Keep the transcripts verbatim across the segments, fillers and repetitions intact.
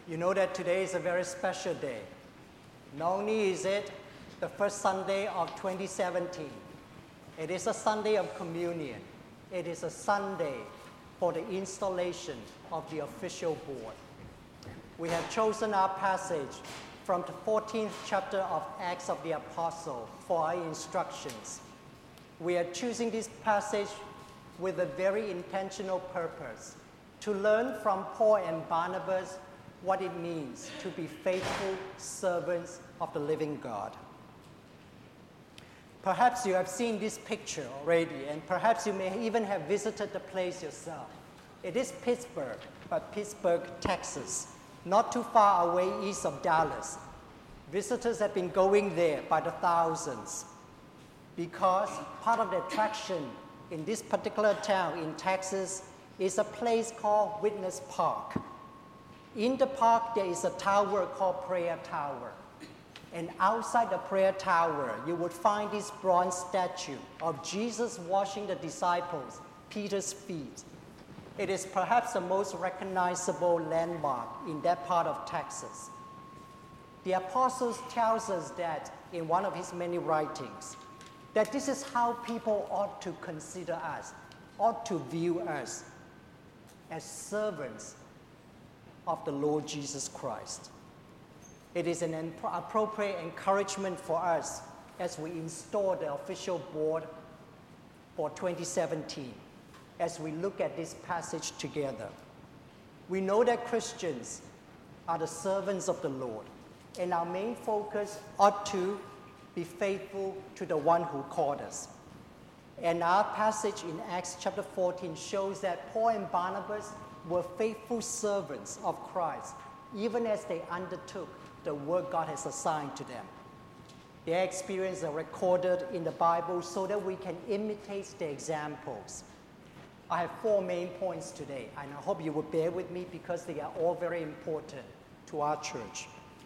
You know that today is a very special day. Not only is it the first Sunday of twenty seventeen, it is a Sunday of communion. It is a Sunday for the installation of the official board. We have chosen our passage from the fourteenth chapter of Acts of the Apostle for our instructions. We are choosing this passage with a very intentional purpose, to learn from Paul and Barnabas what it means to be faithful servants of the living God. Perhaps you have seen this picture already, and perhaps you may even have visited the place yourself. It is Pittsburgh, but Pittsburgh, Texas, not too far away east of Dallas. Visitors have been going there by the thousands because part of the attraction in this particular town in Texas is a place called Witness Park. In the park, there is a tower called Prayer Tower. And outside the prayer tower, you would find this bronze statue of Jesus washing the disciples, Peter's feet. It is perhaps the most recognizable landmark in that part of Texas. The Apostle tells us that in one of his many writings, that this is how people ought to consider us, ought to view us as servants of the Lord Jesus Christ. It is an appropriate encouragement for us as we install the official board for twenty seventeen, as we look at this passage together. We know that Christians are the servants of the Lord, and our main focus ought to be faithful to the one who called us. And our passage in Acts chapter fourteen shows that Paul and Barnabas were faithful servants of Christ, even as they undertook the work God has assigned to them. Their experiences are recorded in the Bible so that we can imitate their examples. I have four main points today, and I hope you will bear with me because they are all very important to our church.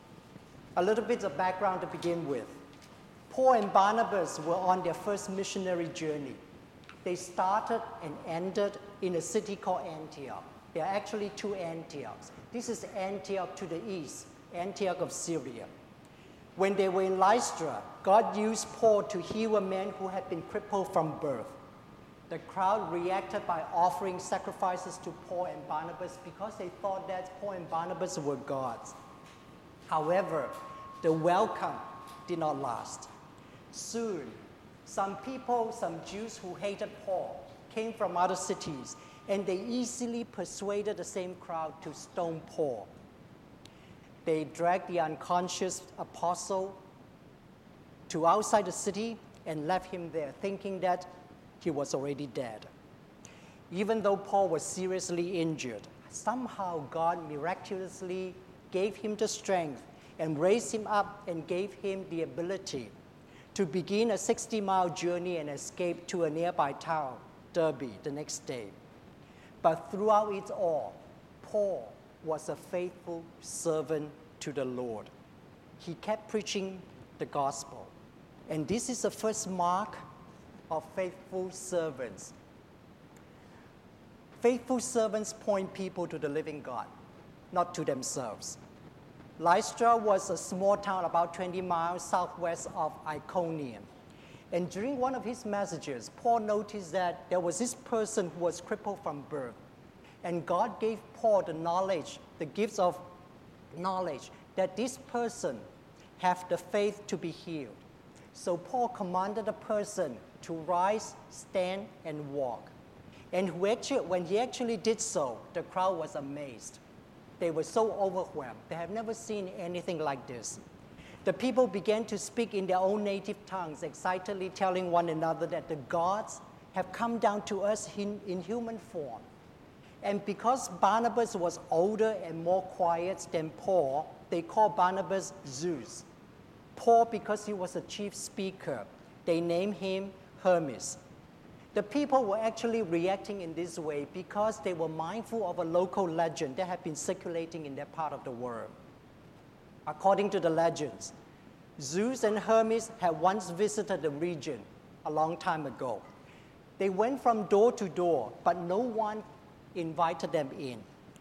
A little bit of background to begin with. Paul and Barnabas were on their first missionary journey. They started and ended in a city called Antioch. There are actually two Antiochs. This is Antioch to the east, Antioch of Syria. When they were in Lystra, God used Paul to heal a man who had been crippled from birth. The crowd reacted by offering sacrifices to Paul and Barnabas because they thought that Paul and Barnabas were gods. However, the welcome did not last. Soon, some people, some Jews who hated Paul, came from other cities, and they easily persuaded the same crowd to stone Paul. They dragged the unconscious apostle to outside the city and left him there, thinking that he was already dead. Even though Paul was seriously injured, somehow God miraculously gave him the strength and raised him up and gave him the ability to begin a sixty-mile journey and escape to a nearby town, Derbe, the next day. But throughout it all, Paul was a faithful servant to the Lord. He kept preaching the gospel. And this is the first mark of faithful servants. Faithful servants point people to the living God, not to themselves. Lystra was a small town about twenty miles southwest of Iconium. And during one of his messages, Paul noticed that there was this person who was crippled from birth. And God gave Paul the knowledge, the gifts of knowledge, that this person have the faith to be healed. So Paul commanded the person to rise, stand, and walk. And who actually, when he actually did so, the crowd was amazed. They were so overwhelmed. They have never seen anything like this. The people began to speak in their own native tongues, excitedly telling one another that the gods have come down to us in, in human form. And because Barnabas was older and more quiet than Paul, they called Barnabas Zeus. Paul, because he was a chief speaker, they named him Hermes. The people were actually reacting in this way because they were mindful of a local legend that had been circulating in that part of the world. According to the legends, Zeus and Hermes had once visited the region a long time ago. They went from door to door, but no one invited them in.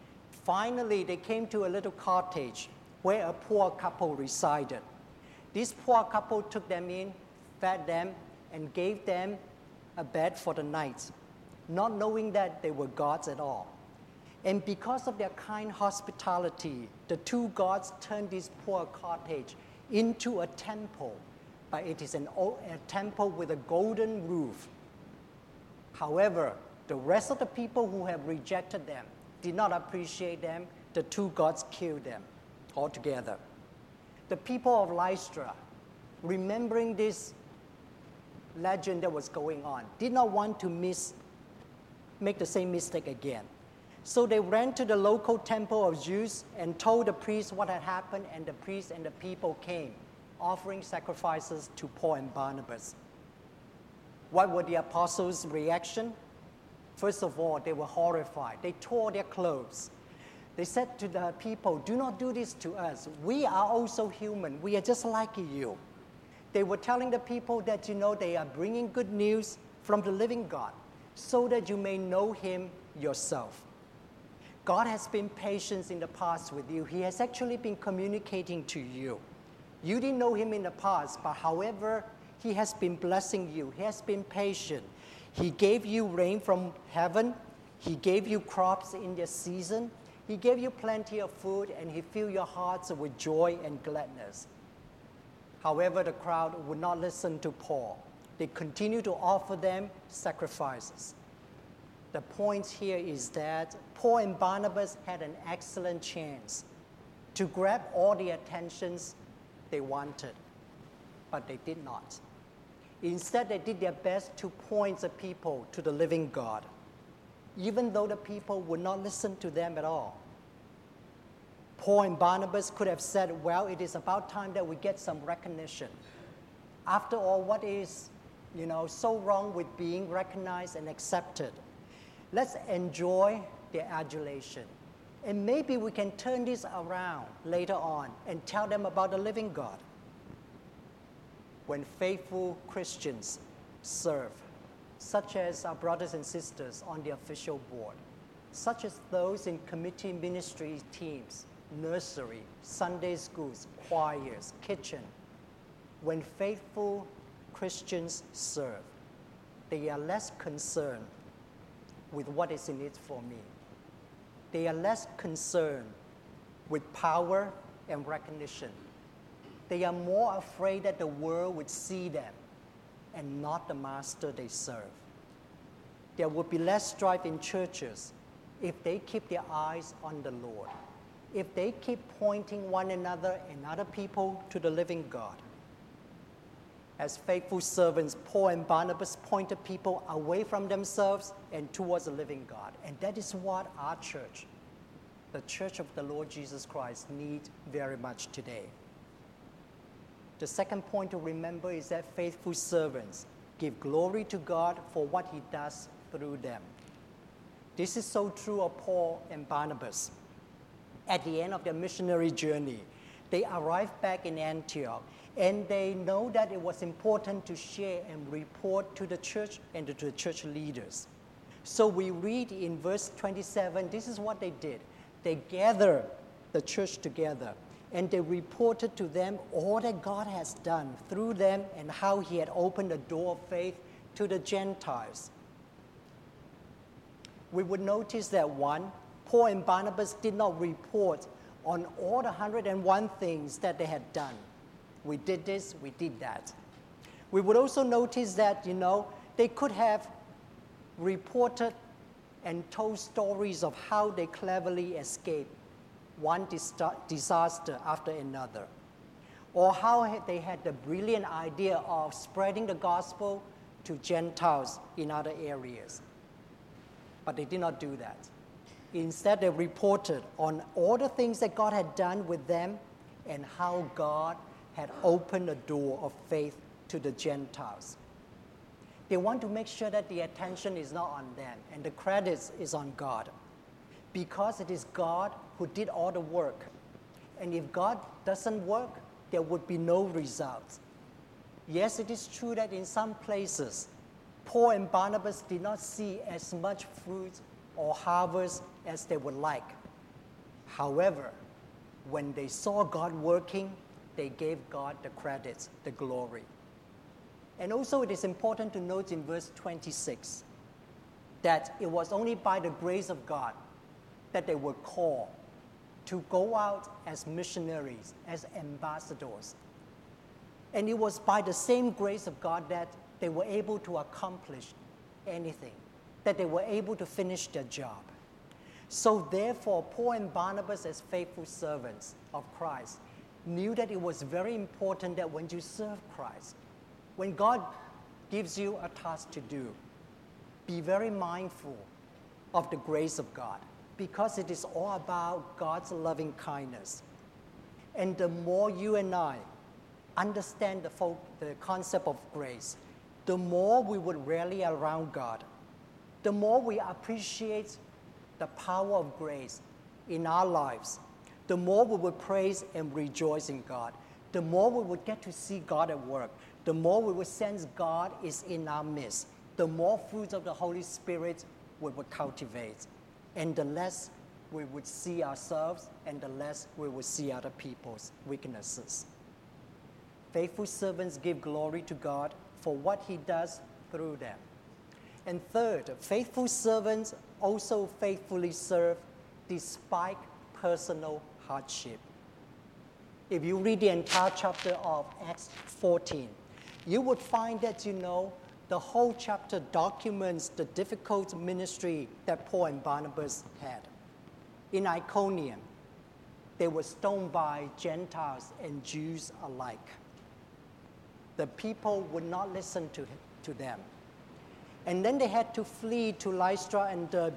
Finally, they came to a little cottage where a poor couple resided. This poor couple took them in, fed them, and gave them a bed for the night, not knowing that they were gods at all. And because of their kind hospitality, the two gods turned this poor cottage into a temple, but it is an, a temple with a golden roof. However, the rest of the people who have rejected them did not appreciate them. The two gods killed them altogether. The people of Lystra, remembering this legend that was going on, did not want to miss, make the same mistake again. So they ran to the local temple of Zeus and told the priest what had happened, and the priest and the people came, offering sacrifices to Paul and Barnabas. What were the apostles' reaction? First of all, they were horrified. They tore their clothes. They said to the people, "Do not do this to us. We are also human. We are just like you." They were telling the people that, you know, they are bringing good news from the living God so that you may know him yourself. God has been patient in the past with you. He has actually been communicating to you. You didn't know him in the past, but however, he has been blessing you. He has been patient. He gave you rain from heaven. He gave you crops in their season. He gave you plenty of food, and he filled your hearts with joy and gladness. However, the crowd would not listen to Paul. They continued to offer them sacrifices. The point here is that Paul and Barnabas had an excellent chance to grab all the attentions they wanted, but they did not. Instead, they did their best to point the people to the living God, even though the people would not listen to them at all. Paul and Barnabas could have said, "Well, it is about time that we get some recognition. After all, what is, you know, so wrong with being recognized and accepted? Let's enjoy their adulation. And maybe we can turn this around later on and tell them about the living God." When faithful Christians serve, such as our brothers and sisters on the official board, such as those in committee ministry teams, nursery, Sunday schools, choirs, kitchen, when faithful Christians serve, they are less concerned with what is in it for me. They are less concerned with power and recognition. They are more afraid that the world would see them and not the master they serve. There would be less strife in churches if they keep their eyes on the Lord, if they keep pointing one another and other people to the living God. As faithful servants, Paul and Barnabas pointed people away from themselves and towards the living God. And that is what our church, the Church of the Lord Jesus Christ, needs very much today. The second point to remember is that faithful servants give glory to God for what he does through them. This is so true of Paul and Barnabas. At the end of their missionary journey, they arrived back in Antioch, and they know that it was important to share and report to the church and to the church leaders. So we read in verse twenty-seven, this is what they did. They gathered the church together, and they reported to them all that God has done through them and how he had opened the door of faith to the Gentiles. We would notice that one, Paul and Barnabas did not report on all the one hundred and one things that they had done. We did this, we did that. We would also notice that, you know, they could have reported and told stories of how they cleverly escaped one dis- disaster after another, or how they had the brilliant idea of spreading the gospel to Gentiles in other areas. But they did not do that. Instead, they reported on all the things that God had done with them and how God had opened a door of faith to the Gentiles. They want to make sure that the attention is not on them and the credit is on God, because it is God who did all the work. And if God doesn't work, there would be no results. Yes, it is true that in some places, Paul and Barnabas did not see as much fruit or harvest as they would like. However, when they saw God working, they gave God the credit, the glory. And also it is important to note in verse twenty-six that it was only by the grace of God that they were called to go out as missionaries, as ambassadors. And it was by the same grace of God that they were able to accomplish anything, that they were able to finish their job. So therefore, Paul and Barnabas, as faithful servants of Christ, knew that it was very important that when you serve Christ, when God gives you a task to do, be very mindful of the grace of God, because it is all about God's loving kindness. And the more you and I understand the, fo- the concept of grace, the more we would rally around God, the more we appreciate the power of grace in our lives, the more we would praise and rejoice in God, the more we would get to see God at work, the more we would sense God is in our midst, the more fruits of the Holy Spirit we would cultivate, and the less we would see ourselves and the less we would see other people's weaknesses. Faithful servants give glory to God for what He does through them. And third, faithful servants also faithfully serve despite personal hardship. If you read the entire chapter of Acts fourteen, you would find that, you know, the whole chapter documents the difficult ministry that Paul and Barnabas had. In Iconium, they were stoned by Gentiles and Jews alike. The people would not listen to, to them. And then they had to flee to Lystra and Derbe.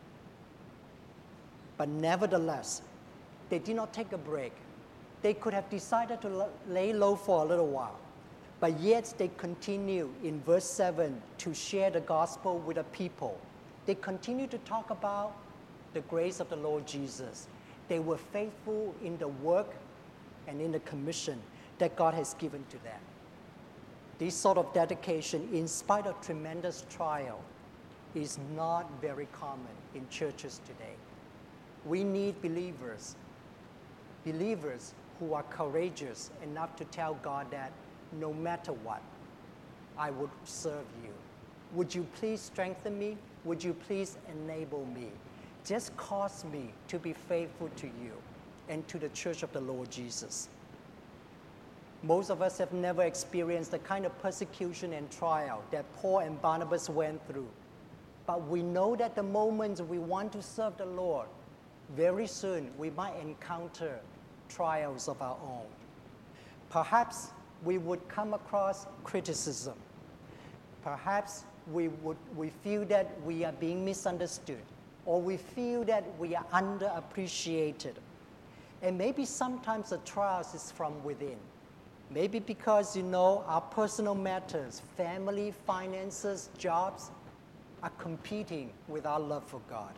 But nevertheless, they did not take a break. They could have decided to lay low for a little while. But yet they continue in verse seven to share the gospel with the people. They continue to talk about the grace of the Lord Jesus. They were faithful in the work and in the commission that God has given to them. This sort of dedication, in spite of tremendous trial, is not very common in churches today. We need believers, believers who are courageous enough to tell God that no matter what, I would serve you. Would you please strengthen me? Would you please enable me? Just cause me to be faithful to you and to the church of the Lord Jesus. Most of us have never experienced the kind of persecution and trial that Paul and Barnabas went through. But we know that the moment we want to serve the Lord, very soon we might encounter trials of our own. Perhaps we would come across criticism. Perhaps we would we feel that we are being misunderstood, or we feel that we are underappreciated. And maybe sometimes the trials is from within. Maybe because, you know, our personal matters, family, finances, jobs, are competing with our love for God.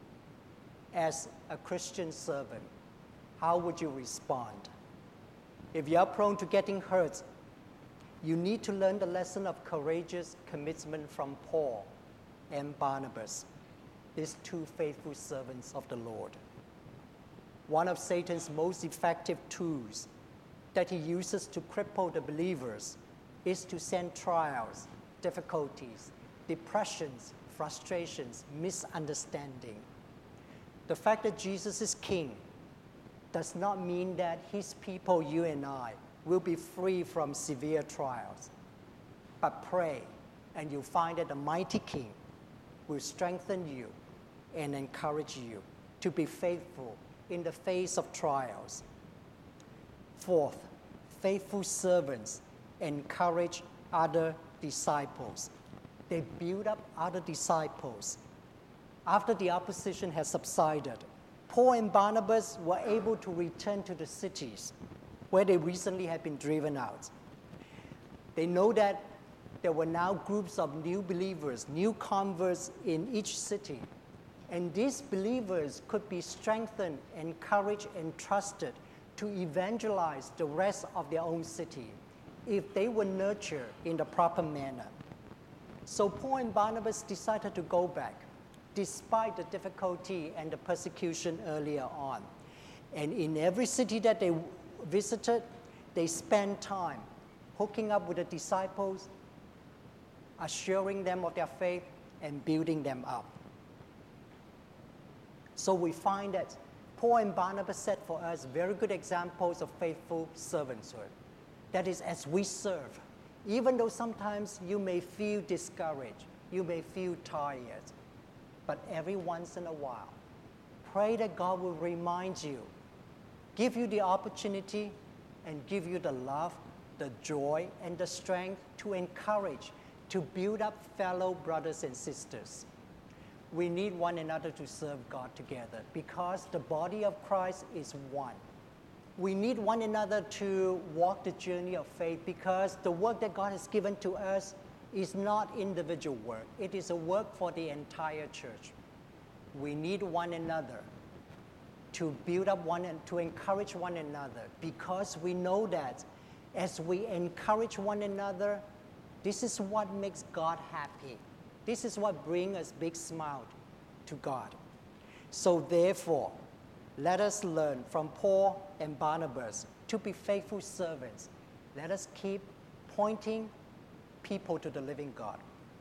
As a Christian servant, how would you respond? If you are prone to getting hurt, you need to learn the lesson of courageous commitment from Paul and Barnabas, these two faithful servants of the Lord. One of Satan's most effective tools that he uses to cripple the believers is to send trials, difficulties, depressions, frustrations, misunderstanding. The fact that Jesus is king does not mean that his people, you and I, will be free from severe trials. But pray, and you'll find that the mighty king will strengthen you and encourage you to be faithful in the face of trials. Fourth, faithful servants encourage other disciples. They build up other disciples. After the opposition has subsided, Paul and Barnabas were able to return to the cities where they recently had been driven out. They know that there were now groups of new believers, new converts in each city. And these believers could be strengthened, encouraged, and trusted to evangelize the rest of their own city if they were nurtured in the proper manner. So Paul and Barnabas decided to go back, despite the difficulty and the persecution earlier on. And in every city that they visited, they spent time hooking up with the disciples, assuring them of their faith, and building them up. So we find that Paul and Barnabas set for us very good examples of faithful servanthood. That is, as we serve, even though sometimes you may feel discouraged, you may feel tired, but every once in a while, pray that God will remind you, give you the opportunity, and give you the love, the joy, and the strength to encourage, to build up fellow brothers and sisters. We need one another to serve God together because the body of Christ is one. We need one another to walk the journey of faith because the work that God has given to us is not individual work. It is a work for the entire church. We need one another to build up one and to encourage one another because we know that as we encourage one another, this is what makes God happy. This is what brings us big smile to God. So therefore, let us learn from Paul and Barnabas to be faithful servants. Let us keep pointing people to the living God.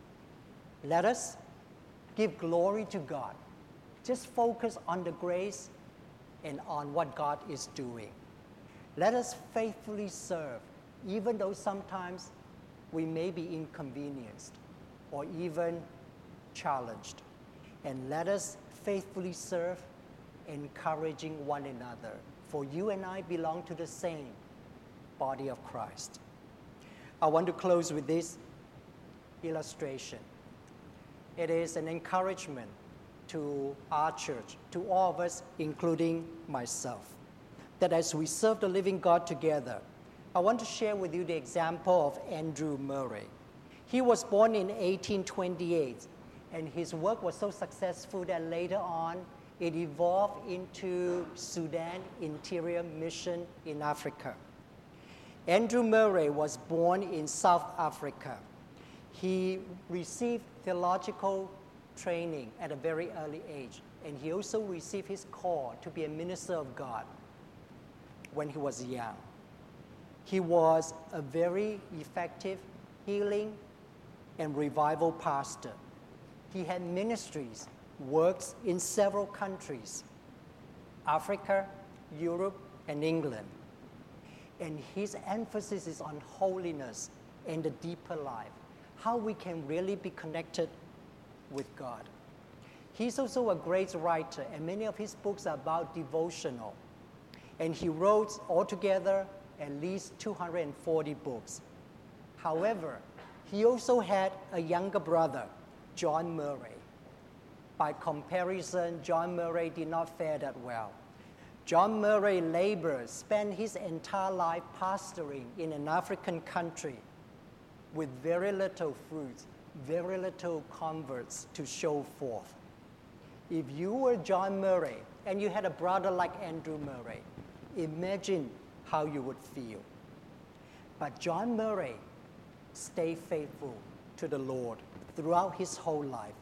Let us give glory to God. Just focus on the grace and on what God is doing. Let us faithfully serve, even though sometimes we may be inconvenienced or even challenged. And let us faithfully serve, encouraging one another. For you and I belong to the same body of Christ. I want to close with this illustration. It is an encouragement to our church, to all of us, including myself, that as we serve the living God together, I want to share with you the example of Andrew Murray. He was born in eighteen twenty-eight, and his work was so successful that later on it evolved into Sudan Interior Mission in Africa. Andrew Murray was born in South Africa. He received theological training at a very early age, and he also received his call to be a minister of God when he was young. He was a very effective healing and revival pastor. He had ministries, works in several countries, Africa, Europe, and England. And his emphasis is on holiness and the deeper life, how we can really be connected with God. He's also a great writer, and many of his books are about devotional. And he wrote altogether at least two hundred forty books. However, he also had a younger brother, John Murray. By comparison, John Murray did not fare that well. John Murray labored, spent his entire life pastoring in an African country with very little fruit, very little converts to show forth. If you were John Murray and you had a brother like Andrew Murray, imagine how you would feel. But John Murray stayed faithful to the Lord throughout his whole life.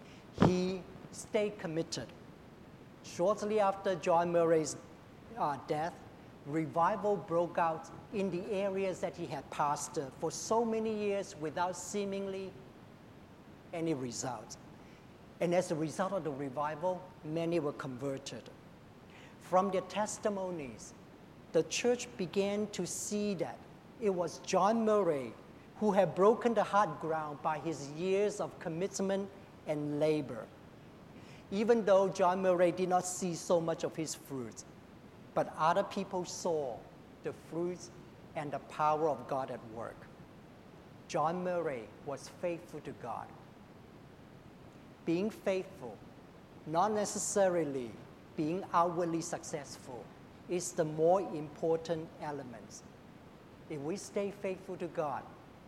He stayed committed. Shortly after John Murray's uh, death, revival broke out in the areas that he had pastored for so many years without seemingly any result. And as a result of the revival, many were converted. From their testimonies, the church began to see that it was John Murray who had broken the hard ground by his years of commitment and labor. Even though John Murray did not see so much of his fruit, but other people saw the fruits and the power of God at work. John Murray was faithful to God. Being faithful, not necessarily being outwardly successful, is the more important element. If we stay faithful to God,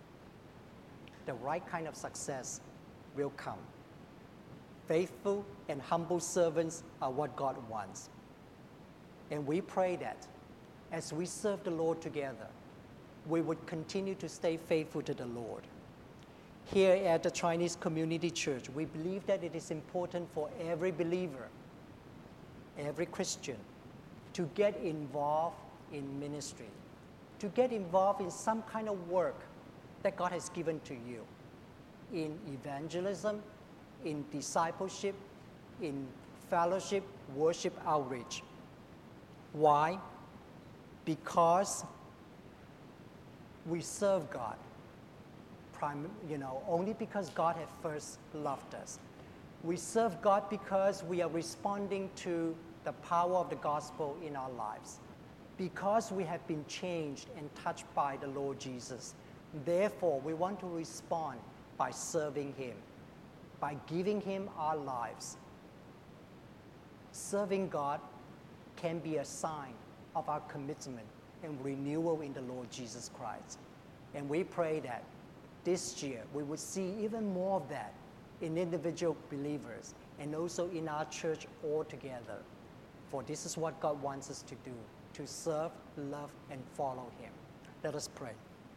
the right kind of success will come. Faithful and humble servants are what God wants. And we pray that as we serve the Lord together, we would continue to stay faithful to the Lord. Here at the Chinese Community Church, we believe that it is important for every believer, every Christian, to get involved in ministry, to get involved in some kind of work that God has given to you, in evangelism, in discipleship, in fellowship, worship, outreach. Why? Because we serve God, prim- you know, only because God has first loved us. We serve God because we are responding to the power of the gospel in our lives, because we have been changed and touched by the Lord Jesus. Therefore, we want to respond by serving Him, by giving Him our lives. Serving God can be a sign of our commitment and renewal in the Lord Jesus Christ. And we pray that this year we would see even more of that in individual believers and also in our church altogether. For this is what God wants us to do, to serve, love, and follow Him. Let us pray.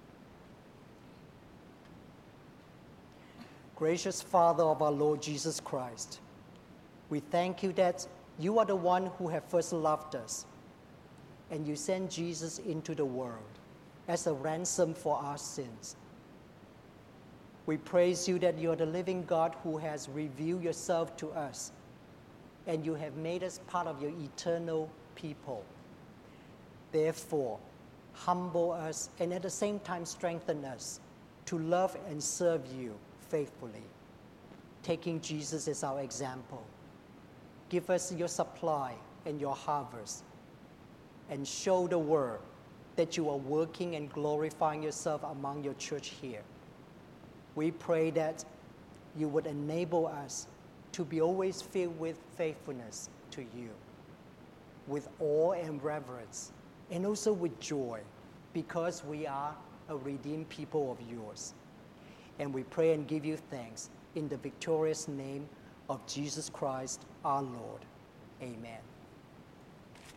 Gracious Father of our Lord Jesus Christ, we thank you that you are the one who have first loved us, and you sent Jesus into the world as a ransom for our sins. We praise you that you are the living God who has revealed yourself to us, and you have made us part of your eternal people. Therefore, humble us and at the same time strengthen us to love and serve you faithfully, taking Jesus as our example. Give us your supply and your harvest, and show the world that you are working and glorifying yourself among your church here. We pray that you would enable us to be always filled with faithfulness to you, with awe and reverence, and also with joy, because we are a redeemed people of yours. And we pray and give you thanks in the victorious name of Jesus Christ our Lord. Amen.